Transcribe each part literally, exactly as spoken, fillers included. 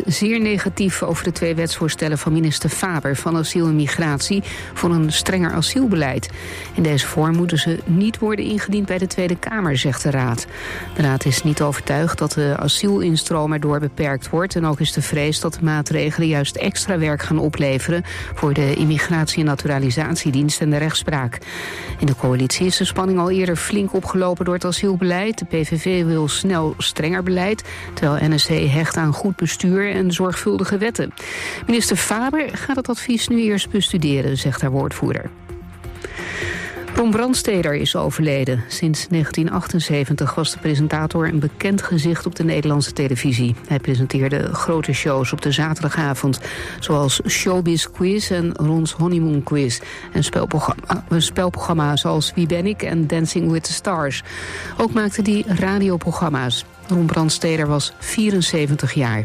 is zeer negatief over de twee wetsvoorstellen van minister Faber van Asiel en Migratie voor een strenger asielbeleid. In deze vorm moeten ze niet worden ingediend bij de Tweede Kamer, zegt de Raad. De Raad is niet overtuigd dat de asielinstroom erdoor beperkt wordt en ook is de vrees dat de maatregelen juist extra werk gaan opleveren voor de Immigratie- en Naturalisatiedienst en de rechtspraak. In de coalitie is de spanning al eerder flink opgelopen door het asielbeleid. De P V V wil snel strenger beleid, terwijl N S C hecht aan goed bestuur en zorgvuldige wetten. Minister Faber gaat het advies nu eerst bestuderen, zegt haar woordvoerder. Ron Brandsteder is overleden. Sinds negentien achtenzeventig was de presentator een bekend gezicht op de Nederlandse televisie. Hij presenteerde grote shows op de zaterdagavond, zoals Showbiz Quiz en Ron's Honeymoon Quiz. En spelprogramma, spelprogramma's als Wie ben ik en Dancing with the Stars. Ook maakte hij radioprogramma's. Ron Brandsteder was vierenzeventig jaar.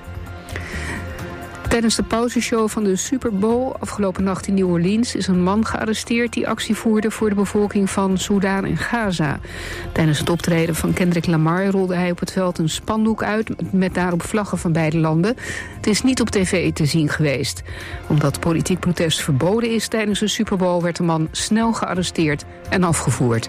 Tijdens de pauzeshow van de Super Bowl afgelopen nacht in New Orleans is een man gearresteerd die actie voerde voor de bevolking van Soedan en Gaza. Tijdens het optreden van Kendrick Lamar rolde hij op het veld een spandoek uit met daarop vlaggen van beide landen. Het is niet op tv te zien geweest. Omdat politiek protest verboden is tijdens de Super Bowl werd de man snel gearresteerd en afgevoerd.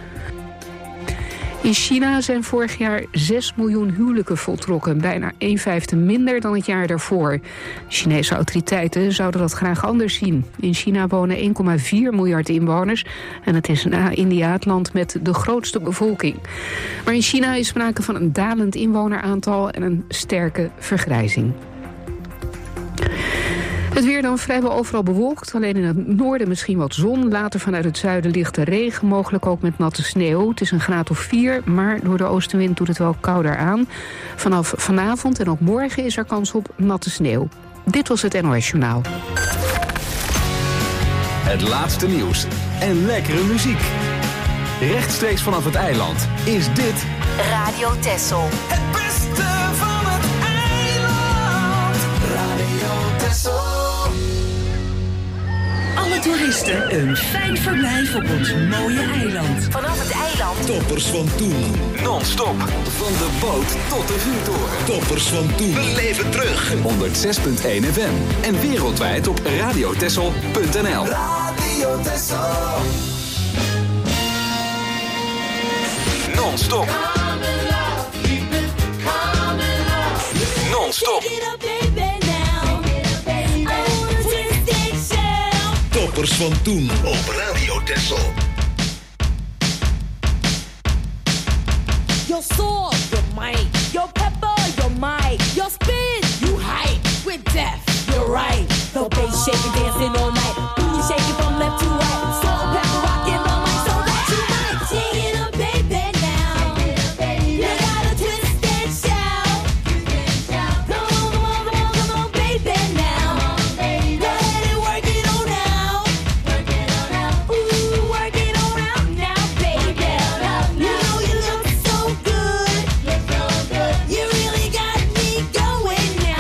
In China zijn vorig jaar zes miljoen huwelijken voltrokken, bijna een vijfde minder dan het jaar daarvoor. Chinese autoriteiten zouden dat graag anders zien. In China wonen één komma vier miljard inwoners en het is na India het land met de grootste bevolking. Maar in China is sprake van een dalend inwoneraantal en een sterke vergrijzing. Het weer dan vrijwel overal bewolkt, alleen in het noorden misschien wat zon. Later vanuit het zuiden lichte regen, mogelijk ook met natte sneeuw. Het is een graad of vier, maar door de oostenwind doet het wel kouder aan. Vanaf vanavond en ook morgen is er kans op natte sneeuw. Dit was het N O S Journaal. Het laatste nieuws en lekkere muziek. Rechtstreeks vanaf het eiland is dit Radio Texel. Het beste van het eiland. Radio Texel. Alle toeristen een fijn verblijf op ons mooie eiland. Vanaf het eiland. Toppers van toen. non-stop van de boot tot de vuurtoren. Toppers van toen. Beleef het terug. honderdzes komma één F M en wereldwijd op radiotessel punt n l. Radio Texel. Non-stop. Non-stop. Toppers van toen op Radio Texel. Your sword, your might, your pepper, your might, your spin, you hype, with death, you're right. The bass shaking, dancing all night, booty shaking from left to right, salt and pepper rocking all night, so that you might sing it up, baby, now. You gotta twist and shout. Come on, come on, come on, come on, baby, now. Go ahead and work it on out. Ooh, work it on out now, baby. You know you look so good. You really got me going now.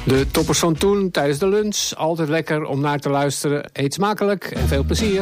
De toppers van toen tijdens de lunch. Altijd lekker om naar te luisteren. Eet smakelijk en veel plezier.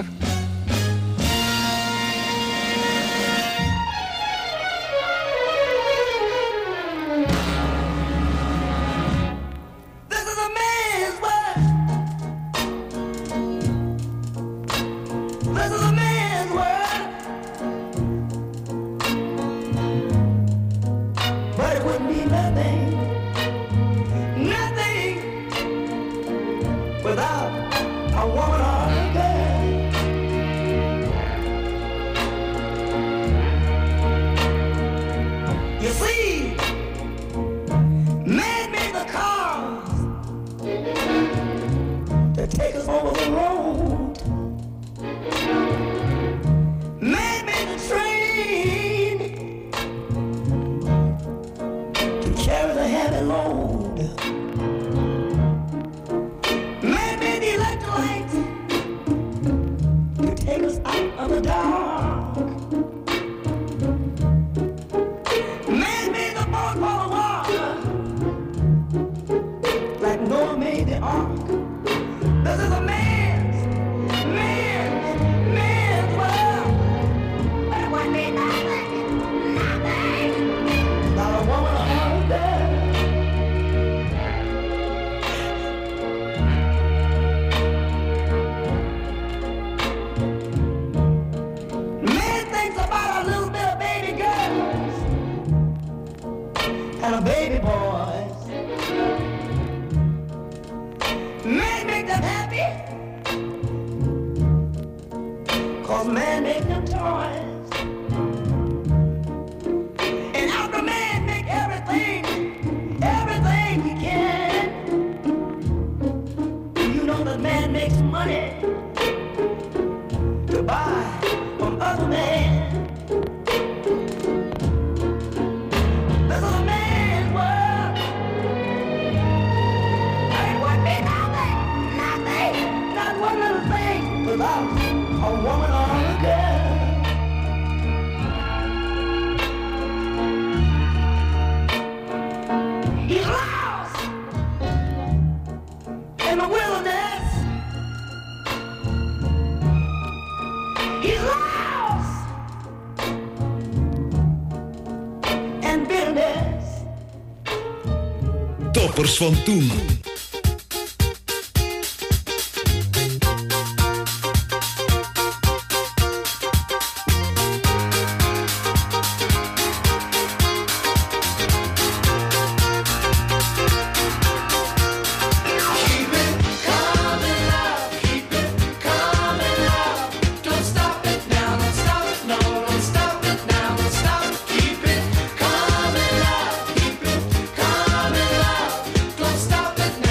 Toppers van toen. Stop it now.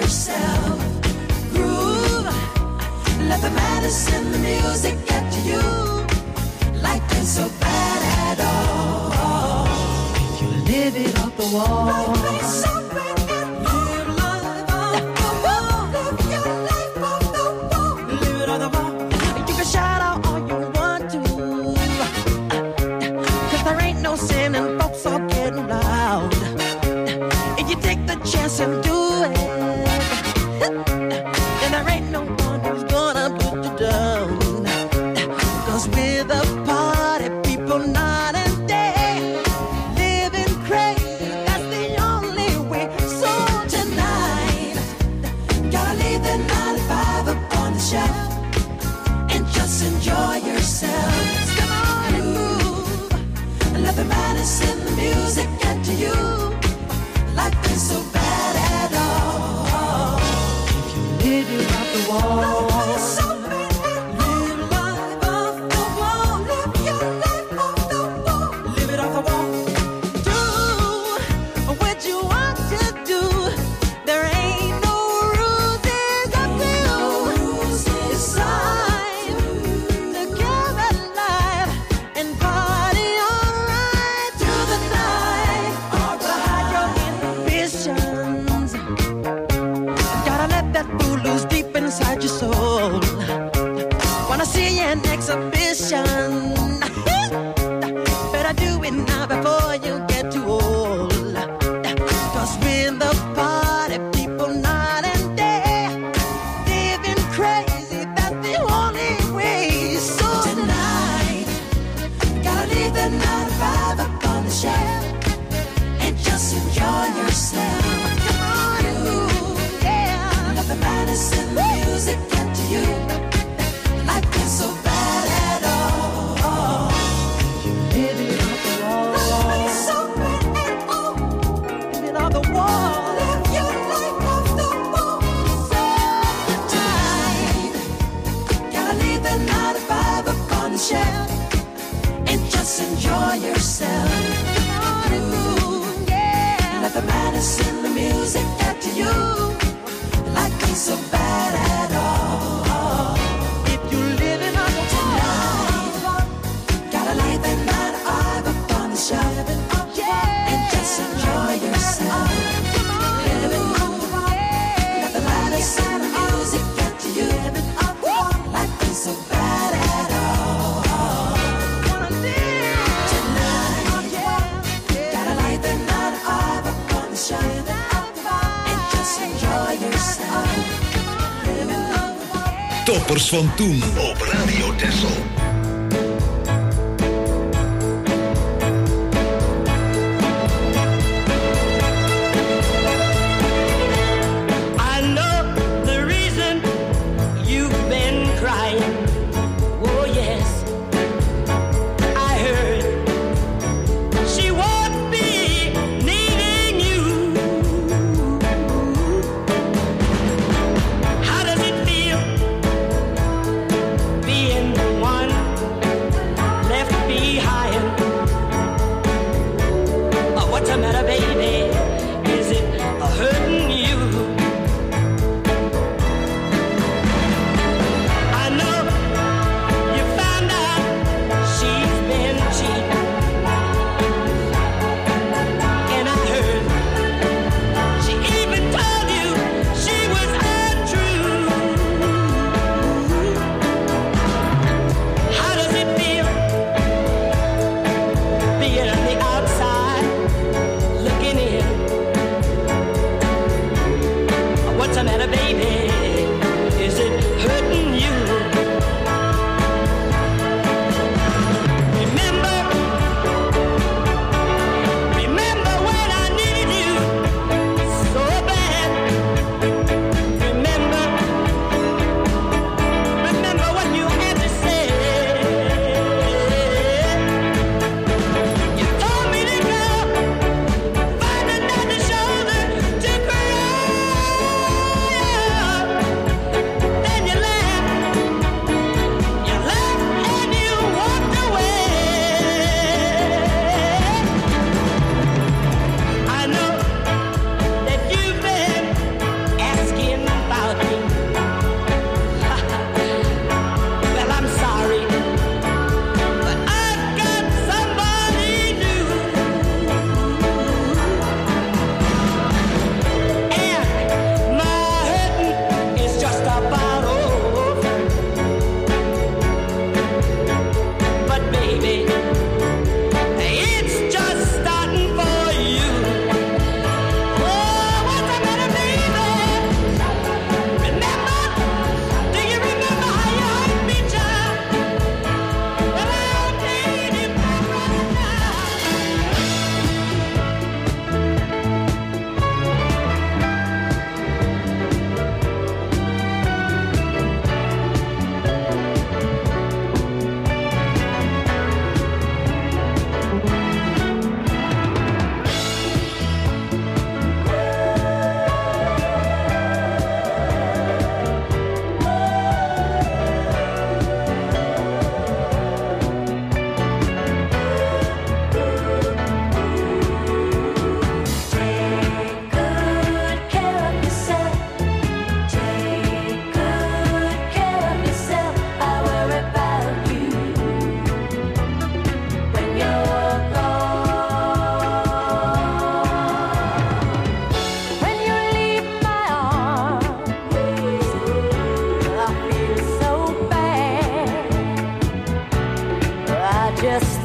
yourself. Groove, let the madness in the music get to you. Life ain't so bad at all. If you live it off the wall. Life ain't so bad at all. Live life off the wall. Live your life off the wall. Live it off the wall. You can shout out all you want to, 'cause there ain't no sin and folks are getting loud. If you take the chance and do it, then there ain't no one who's gonna put you down. 'Cause with a party, people night and day, living crazy, that's the only way. So tonight, gotta leave the nine to five up on the shelf and just enjoy yourself. Come on and move, and let the madness in the music get to you. Life ain't so bad at all. If you live it off the wall. Life ain't so bad at all. Live life off the wall. Live your life off the wall. Live it off the wall. Do what you want to do. There ain't no rules, it's up to you. It's time to give it life and party all right through the night. Hide your inhibitions. Gotta let that fool loose deep inside your soul. Wanna see an exhibition? Better do it now before you get too old. 'Cause with the party, people night and day, living crazy, that's the only way. So tonight, gotta leave the nine to five up on the shelf and just enjoy yourself. Come on and move, yeah. Let the madness in the music get to you. Life ain't so bad at all. You live it off the wall. Life ain't so bad at all. Live it off the wall. Live your life off the wall. So tonight, gotta leave the nine to five up on the shelf and just enjoy yourself. Come on and move, yeah. Let the madness in the music get to you. Life ain't so bad at all. If you live in on the tonight, gotta leave the nine to five up on the shelf and just enjoy yourself. Live it up, let the madness in the music get to you. Life ain't so bad at all. Tonight, gotta leave the nine to five up on the shelf and just enjoy yourself. Live it up. Toppers van toen op Radio Texel. I know the reason you've been crying. Oh yes, I heard she won't be needing you. How does it feel being the one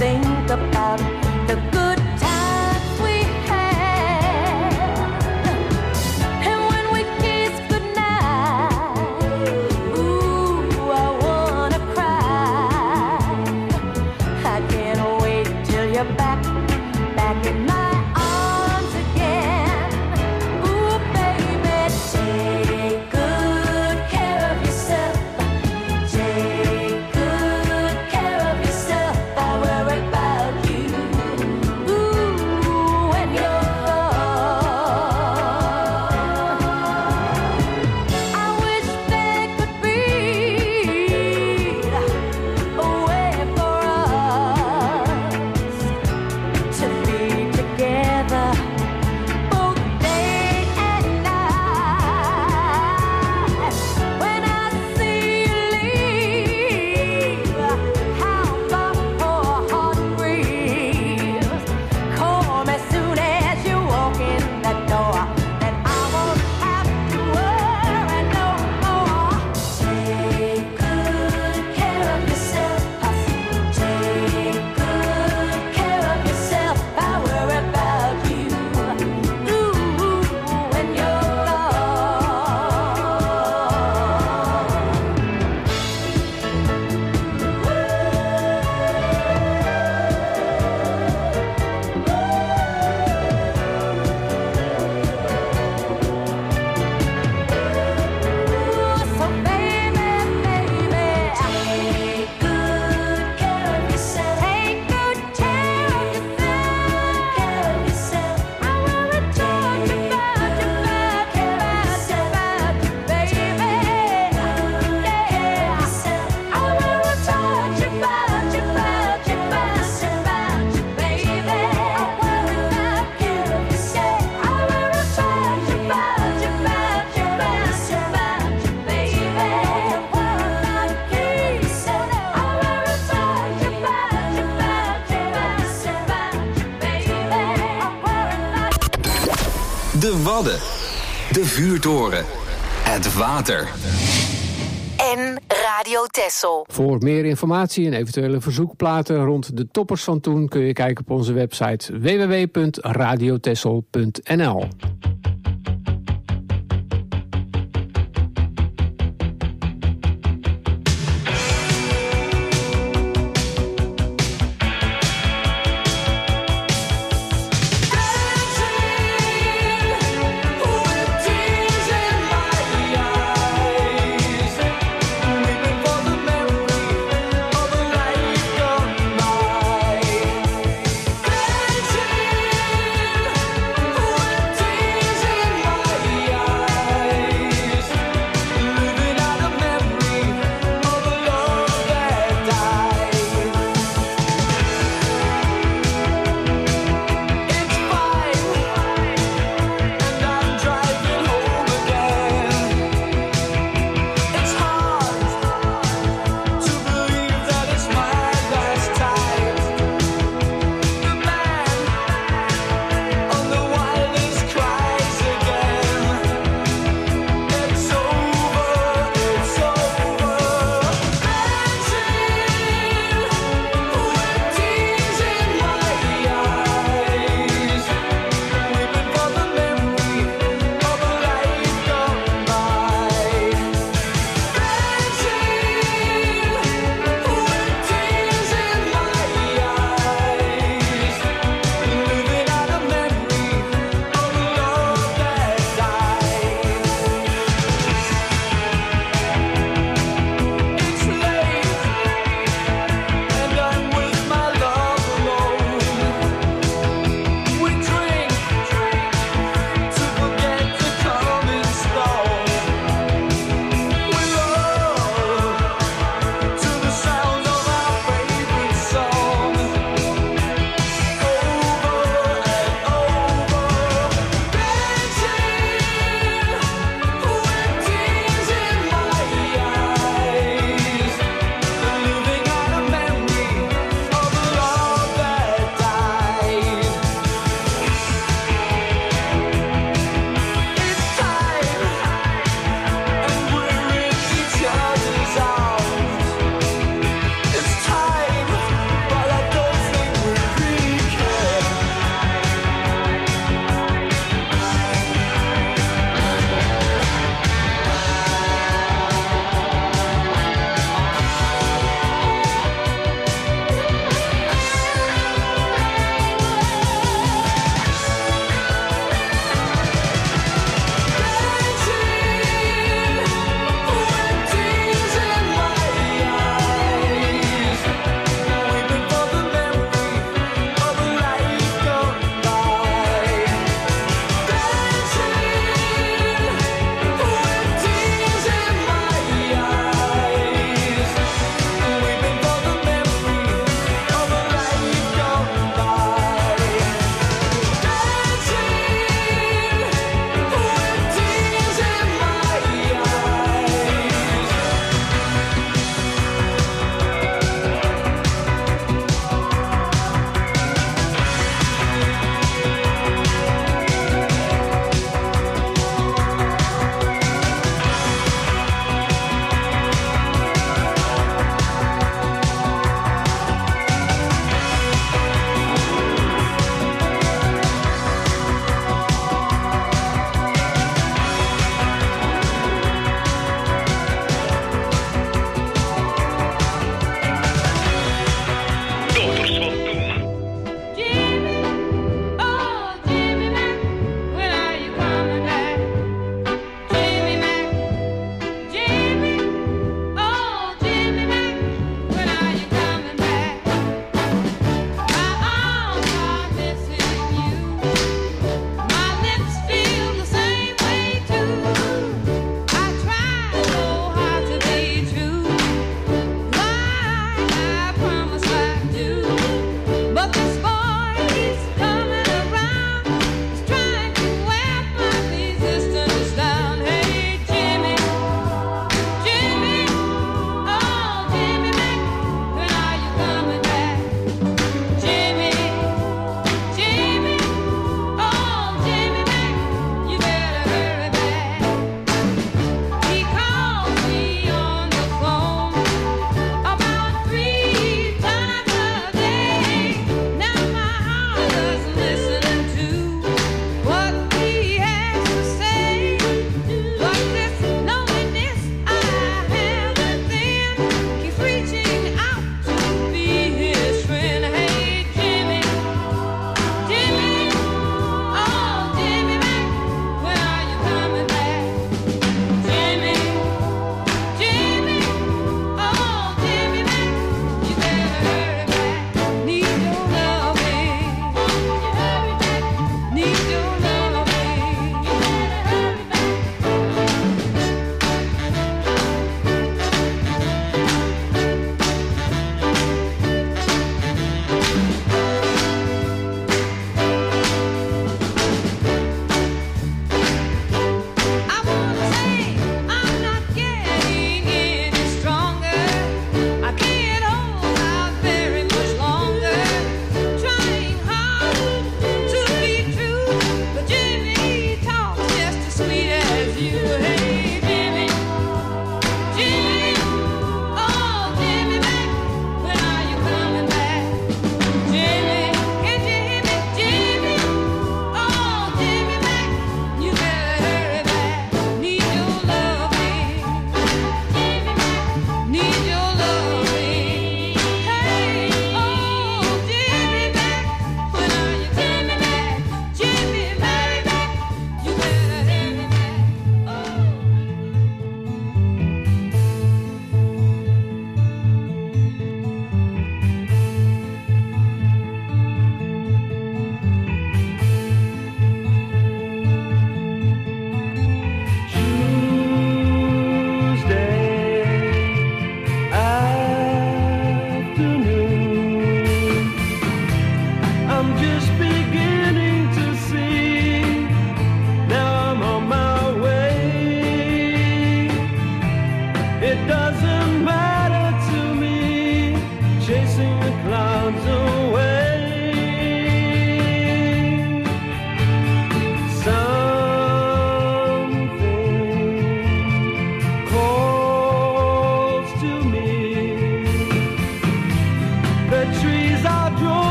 think about the good times we had. And when we kiss goodnight, ooh, I wanna cry. I can't wait till you're back, back in my arms again. Ooh, baby, take good care of yourself. Take good care of yourself. I worry about you. Ooh, when you're gone. I wish there could be a way for us to be together both day and night. When I see you leave, how my poor heart grieves. Call me soon as you walk in the door, and I won't have to worry no more. Take good care of yourself. Take good care of yourself. I worry about you. Ooh, when you're so baby, baby, take good care of yourself. Take good care of yourself. Care of yourself. I wanna talk about you, about you, about you, about you, baby. Yeah, I wanna talk you about you, about you, about you, about you, baby. I worry about you. I wanna talk you about you, about you, about you, about you, baby. I worry about you. I wanna talk you about you, about you, about you, about you, baby. I worry about De Wadden. De Vuurtoren. Het water. En Radio Texel. Voor meer informatie en eventuele verzoekplaten rond de toppers van toen kun je kijken op onze website w w w punt radio texel punt n l. Dancing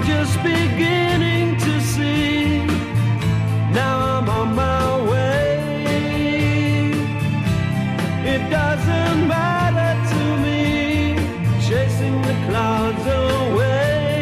just beginning to see. Now I'm on my way. It doesn't matter to me, chasing the clouds away.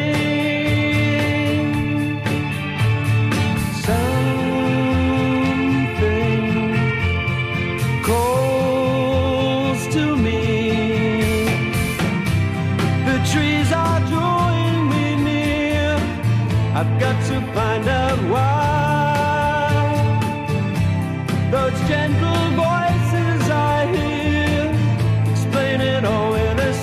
I've got to find out why those gentle voices I hear explain it all in a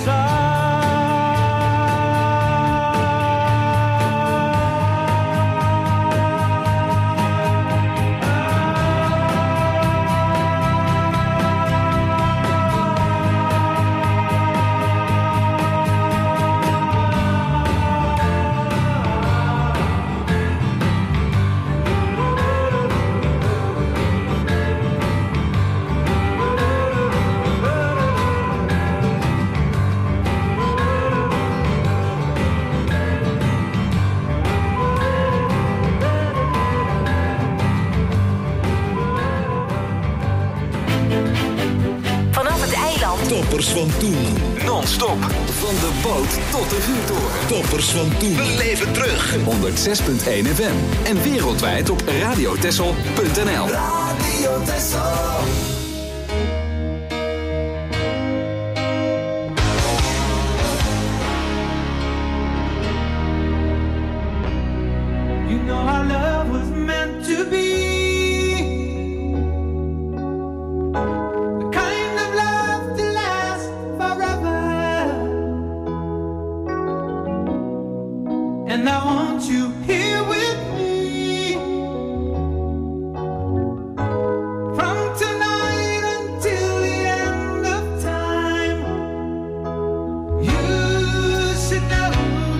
Toppers van toen. Non-stop. Van de boot tot de vuurtoren. Toppers van toen. We leven terug. honderdzes komma één F M. En wereldwijd op radiotessel punt n l. Radio Tessel. You know our love was meant to be. And I want you here with me from tonight until the end of time. You should know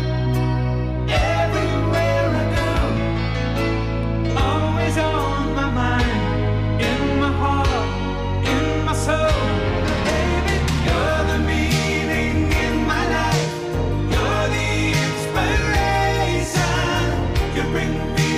everywhere I go, always on my mind, in my heart, in my soul. Baby, you're the meaning in my life. You're the inspiration. You bring me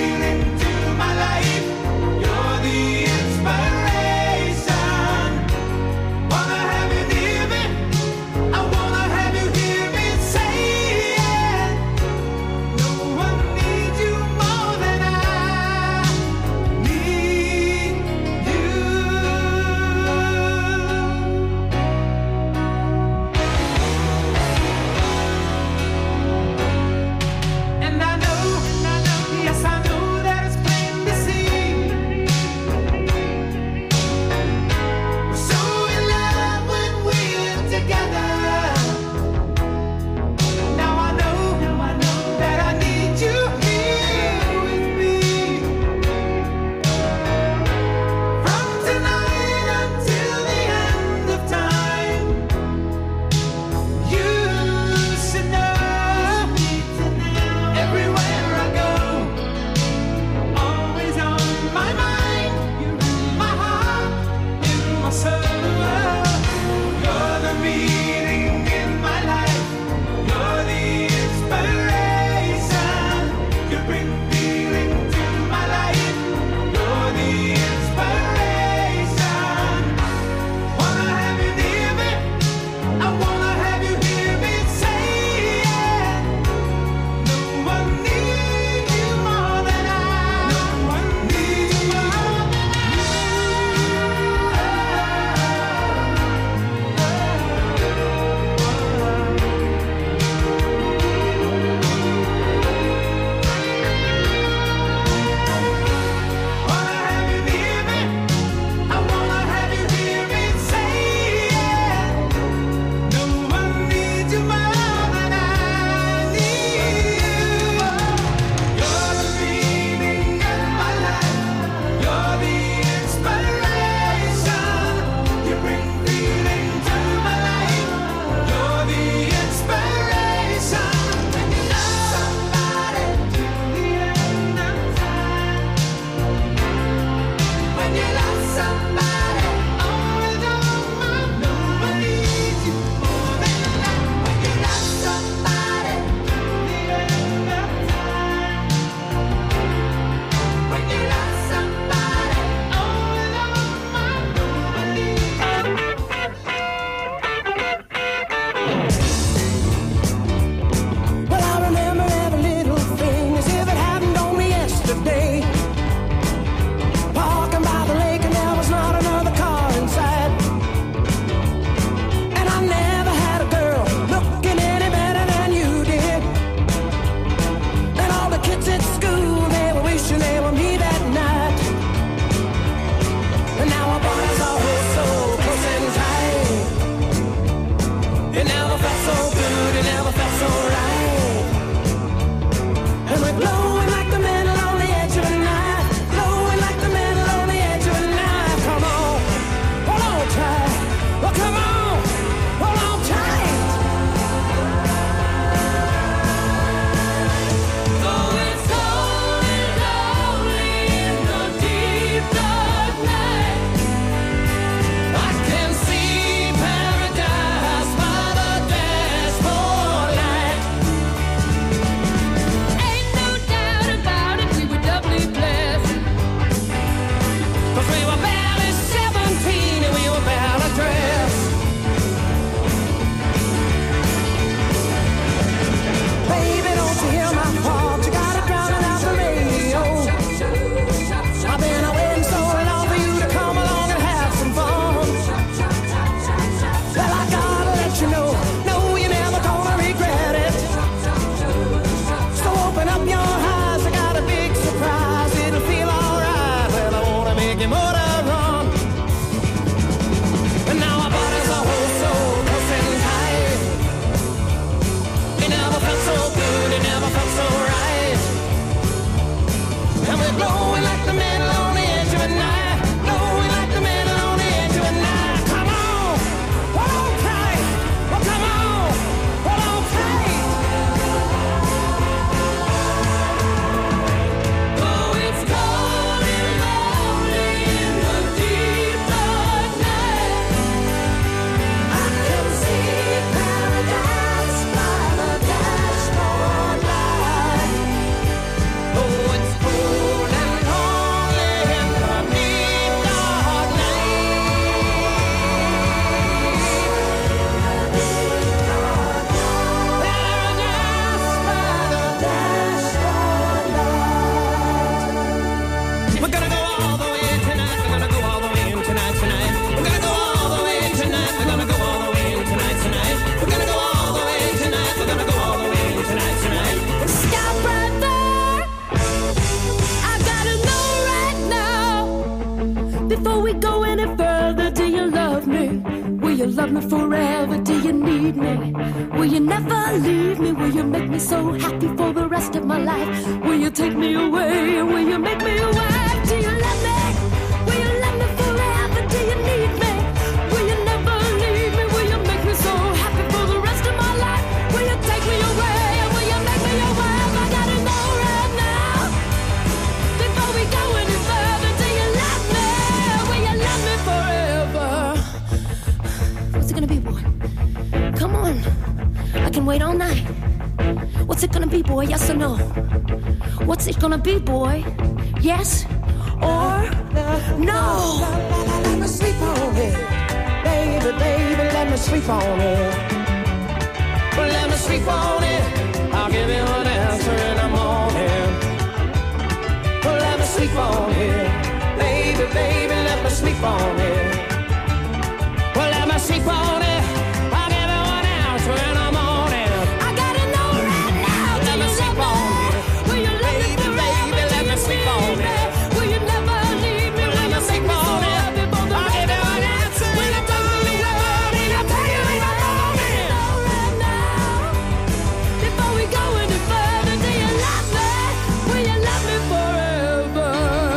love me forever? Do you need me? Will you never leave me? Will you make me so happy for the rest of my life? Will you take me away? Will you make me your wife? Do you love me? Will you love me forever? Do you need me? Will you never leave me? Will you make me so happy for the rest of my life? Will you take me away? Will you make me your wife? I gotta know right now, before we go any further. Do you love me? Will you love me forever? What's it gonna be, boy? Come on, I can wait all night. What's it gonna be, boy? Yes or no? What's it gonna be, boy? Yes or no? Let me sleep on it, baby, baby, let me sleep on it. Let me sleep on it, I'll give you an answer in the morning. Let me sleep on it, baby, baby, let me sleep on it. Well, let me sleep on it, I'll give you an answer in the morning. I gotta know right now. Let me sleep on it, Will you love me baby, forever? baby, let me sleep on it. Will you never leave me? Will you make me so happy for the I'll rest give you of my an life? answer Will in you the take me morning. away? I'll tell you in the morning. Know right now, before we go any further. Do you love me? Will you love me forever?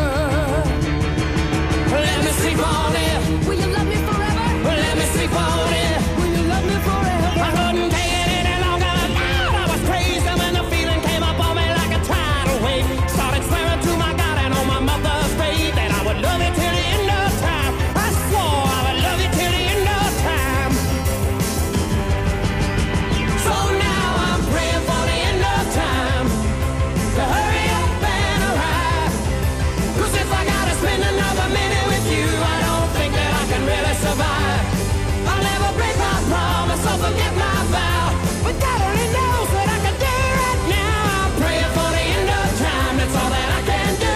Let me sleep on it. Will you love me forever? Let me sleep on it. Will you love me forever? I couldn't take it any longer. Lord, I was crazy when the feeling came up on me like a tidal wave. Started swearing to my God and on my mother's grave that I would love you till the end of time. I swore I would love you till the end of time. So now I'm praying for the end of time to hurry up and arrive. 'Cause if I gotta spend another minute with you, I don't think that I can really survive. I'll never break my promise or forget my vow. But God only knows what I can do right now. I'm praying for the end of time, that's all that I can do.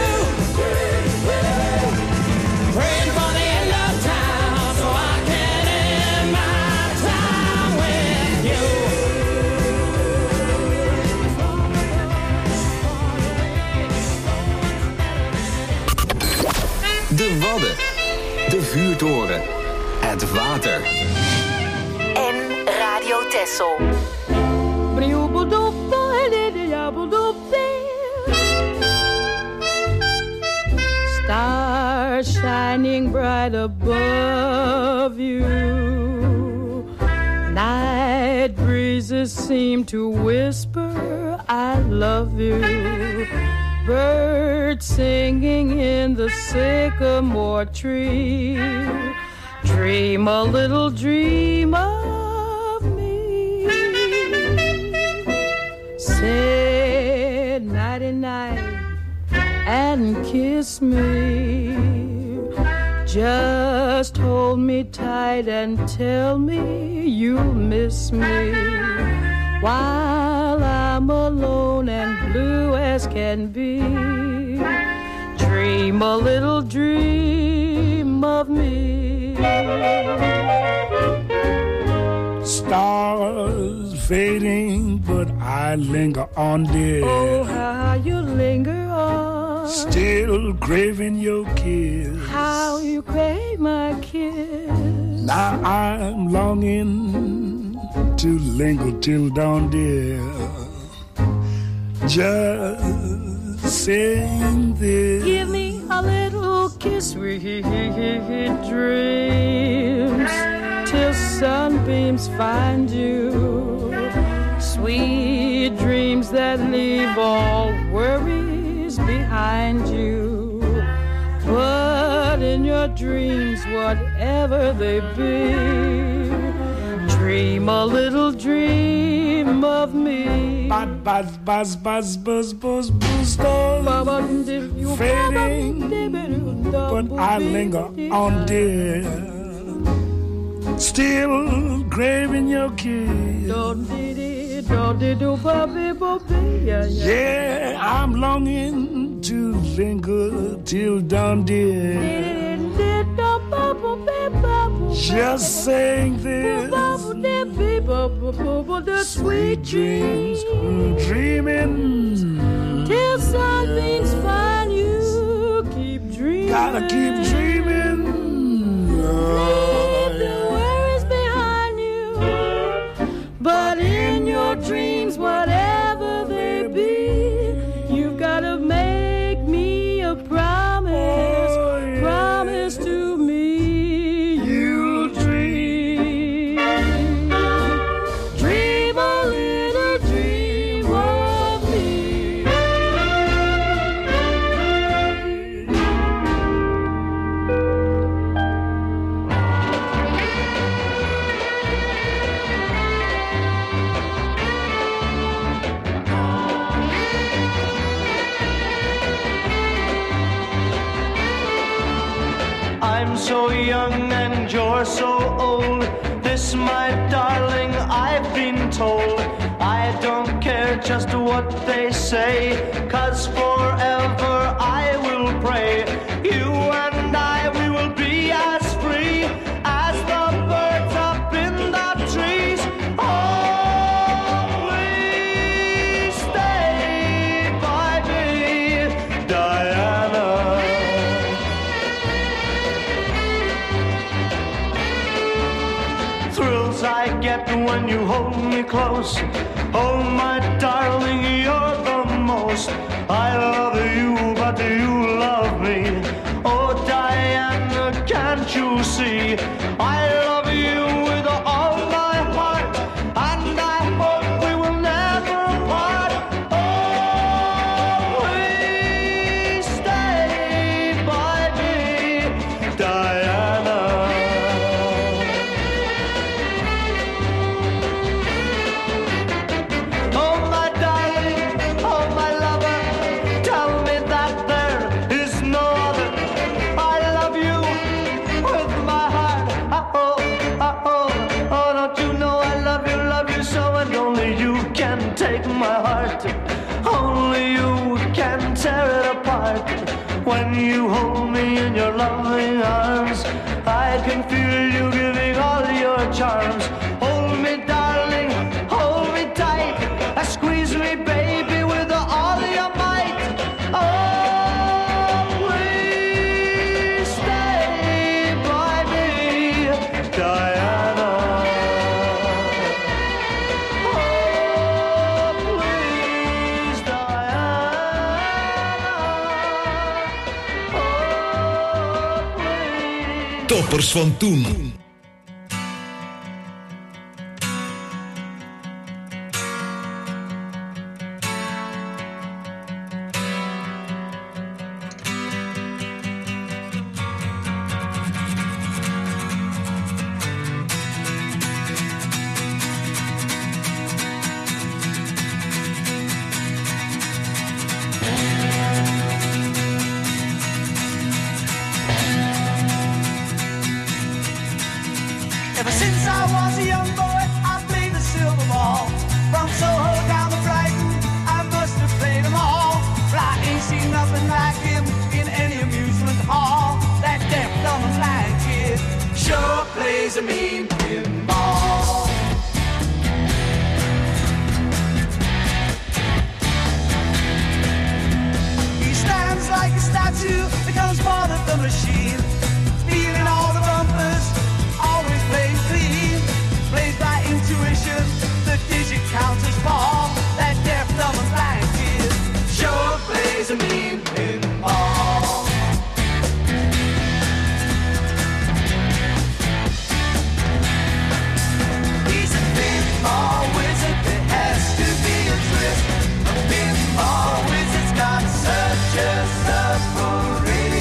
Praying for the end of time so I can end my time with you. De Wadden. De vuurtoren. Het water. En Radio Texel. Stars shining bright above you. Night breezes seem to whisper, I love you. Birds singing in the sycamore tree. Dream a little dream of me. Say nighty-night and kiss me. Just hold me tight and tell me you'll miss me. While I'm alone and blue as can be. Dream a little dream of me. Stars fading, but I linger on, dear. Oh, how you linger on. Still craving your kiss. How you crave my kiss. Now I'm longing to linger till dawn, dear. Just saying this. Give me a little kiss, sweet dreams, till sunbeams find you. Sweet dreams that leave all worries behind you. But in your dreams, whatever they be, dream a little dream of me. Buzz, buzz, buzz, buzz, buzz, buzz, stars fading, but I linger on, dear. Still craving your kiss. Yeah, I'm longing to linger till dawn, dear. Just saying this. Sweet dreams, dreaming till sunbeams find you. Keep dreaming. Gotta keep dreaming. Leave the worries behind. so young and you're so old. This, my darling, I've been told. I don't care just what they say, 'cause forever I will pray. You and I, we will be as free as the birds up in the trees. Oh, please stay by me, Diana. Thrills I get when you hold me close. Oh, my darling, you're the most. I love you, but you love me. Oh, Diana, can't you see? I love you with all my heart, and I hope we will never part. Oh, please stay by me, Diana. Oh, my darling, oh, my lover, tell me that there is no other. I love you with my heart. Oh, oh, oh, oh, don't you know I love you, love you so, and only you can take my heart. Only you can tear it apart. When you hold me in your loving arms, I can feel you giving all your charms. Hold me, darling, hold me tight. Squeeze me, baby, with all your might. Oh, please stay by me, Diana. Oh, please, Diana. Oh, please. Toppers van toen. Ever since I was a young boy, I played the silver ball. From Soho down to Brighton, I must have played them all. But I ain't seen nothing like him in any amusement hall. That deaf, dumb, and blind kid sure plays a mean pinball. He stands like a statue, becomes part of the machine, feeling all the bumpers, always plays clean, plays by intuition, the digit counters fall. That deaf, dumb, and blind kid sure plays a mean pinball. He's a pinball wizard, there has to be a twist. A pinball wizard's got such a submarine.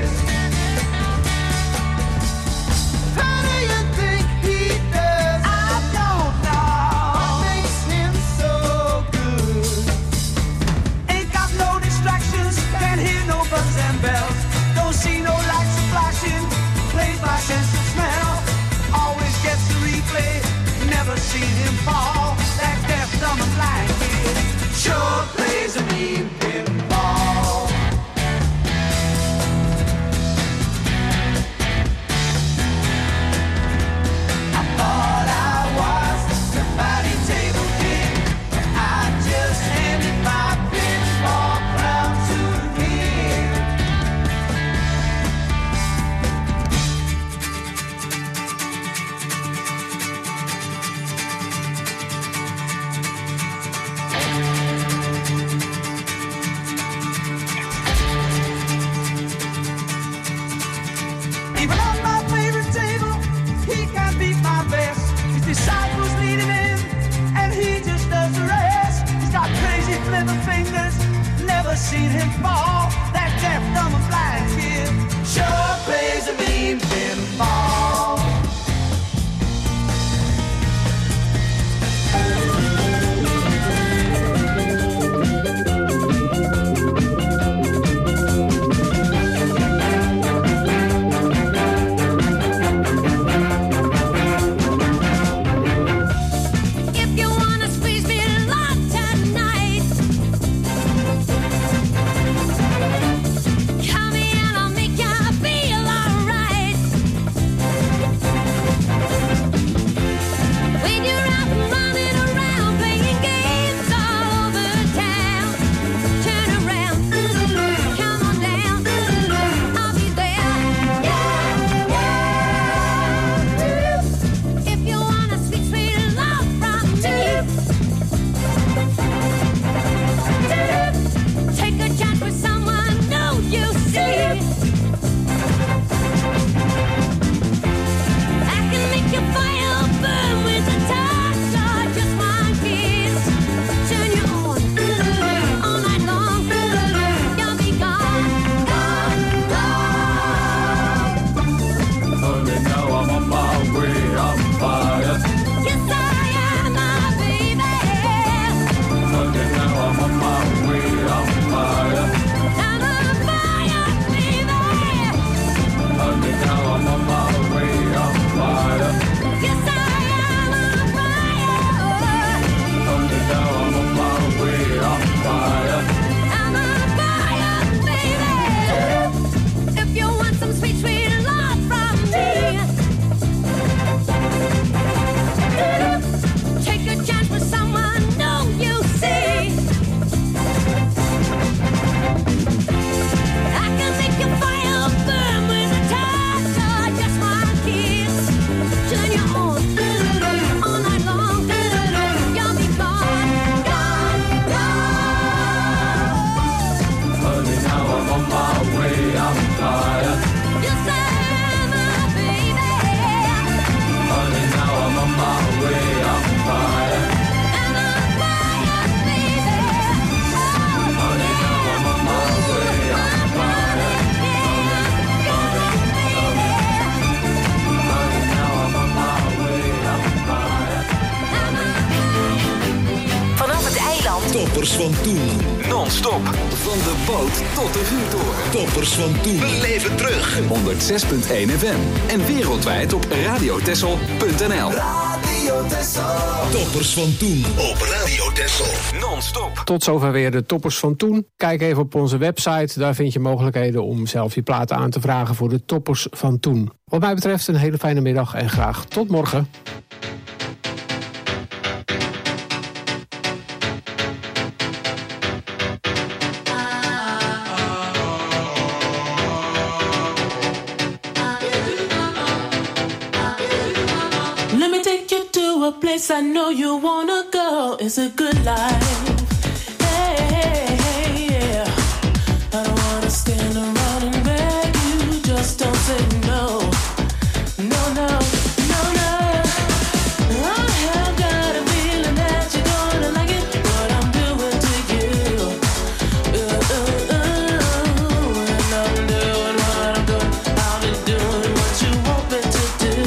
How do you think he does? I don't know. What makes him so good? Ain't got no distractions, can't hear no buzzers and bells. Don't see no lights flashing, plays by sense of smell. Always gets the replay, never seen him fall. That deaf, dumb, and blind kid sure plays a mean pinball. I thought I was somebody table king, but I just handed my pinball crown to him. Even on my favorite table, he can't beat my best. His disciples lead him in, and he just does the rest. He's got crazy flipper fingers, never seen him fall. That deaf, dumb, and blind kid sure plays a mean pinball. van toen. Non-stop. Van de boot tot de vuurtoren. Toppers van toen. We leven terug. honderdzes komma één F M. En wereldwijd op radiotessel punt n l. Radio Tessel. Toppers van toen op Radio Tessel. Non-stop. Tot zover weer de toppers van toen. Kijk even op onze website. Daar vind je mogelijkheden om zelf je platen aan te vragen voor de toppers van toen. Wat mij betreft een hele fijne middag en graag tot morgen. Let me take you to a place I know you wanna go. It's a good life. Hey, hey, hey, yeah. I don't wanna stand around and beg you. Just don't say no. No, no, no, no. I have got a feeling that you're gonna like it. What I'm doing to you. Uh, uh, uh. And I'm doing what I'm doing. I'll be doing what you want me to do.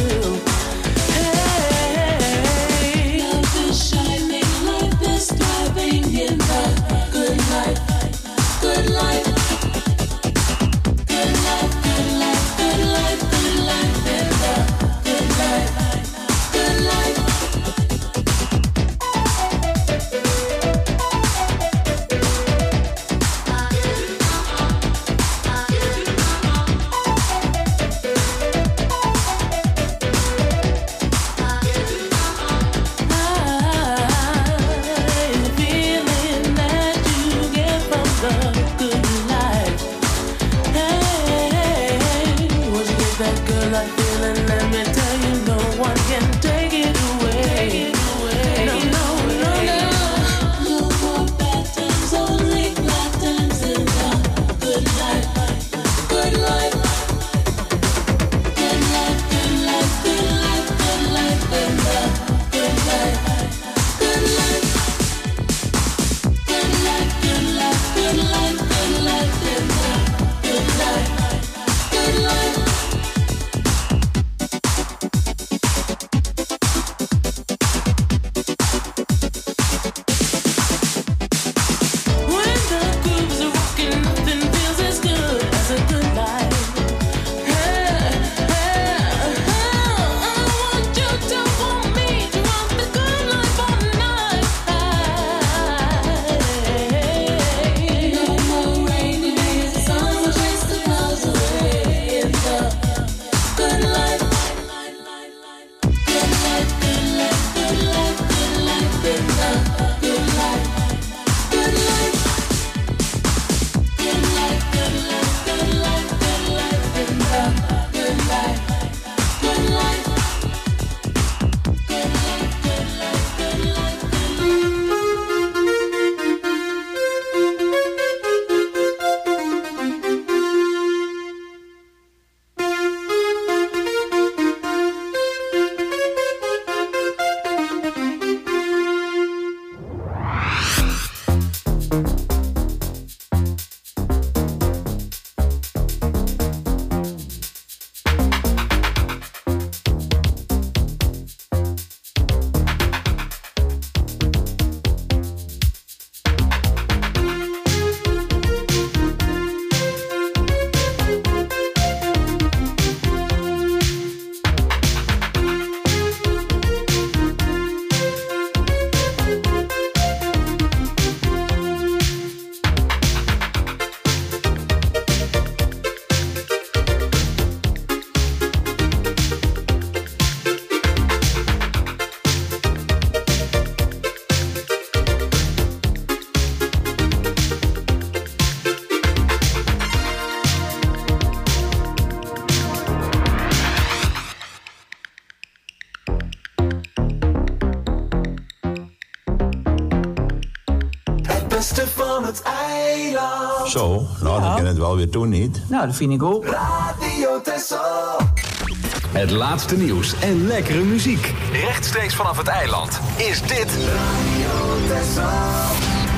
beste van het eiland. Zo, nou, dan kan het wel weer doen, niet? Nou, dat vind ik ook. Radio Tessel. Het laatste nieuws en lekkere muziek. Rechtstreeks vanaf het eiland is dit Radio Tessel.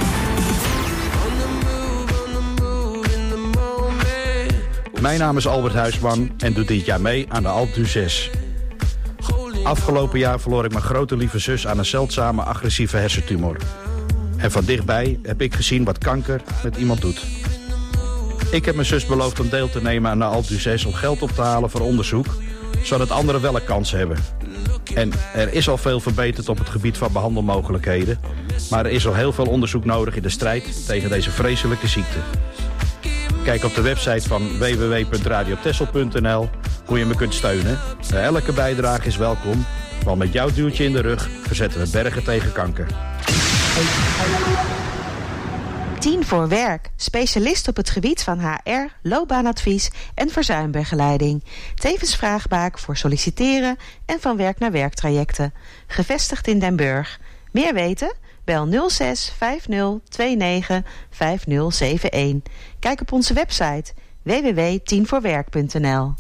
Mijn naam is Albert Huisman en doe dit jaar mee aan de Alpe d'Huez. Afgelopen jaar verloor ik mijn grote lieve zus aan een zeldzame agressieve hersentumor. En van dichtbij heb ik gezien wat kanker met iemand doet. Ik heb mijn zus beloofd om deel te nemen aan de Alpe om geld op te halen voor onderzoek, zodat anderen wel een kans hebben. En er is al veel verbeterd op het gebied van behandelmogelijkheden, maar er is al heel veel onderzoek nodig in de strijd tegen deze vreselijke ziekte. Kijk op de website van w w w punt radio tessel punt n l hoe je me kunt steunen. Elke bijdrage is welkom, want met jouw duwtje in de rug verzetten we bergen tegen kanker. tien voor werk. Specialist op het gebied van H R, loopbaanadvies en verzuimbegeleiding. Tevens vraagbaak voor solliciteren en van werk naar werktrajecten. Gevestigd in Den Burg. Meer weten? Bel nul zes vijf nul twee negen vijf nul zeven een. Kijk op onze website w w w punt tien voor werk punt n l.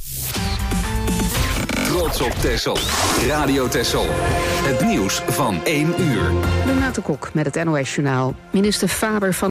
Trots op Texel. Radio Texel. Het nieuws van één uur. Renate Kok met het N O S Journaal. Minister Faber van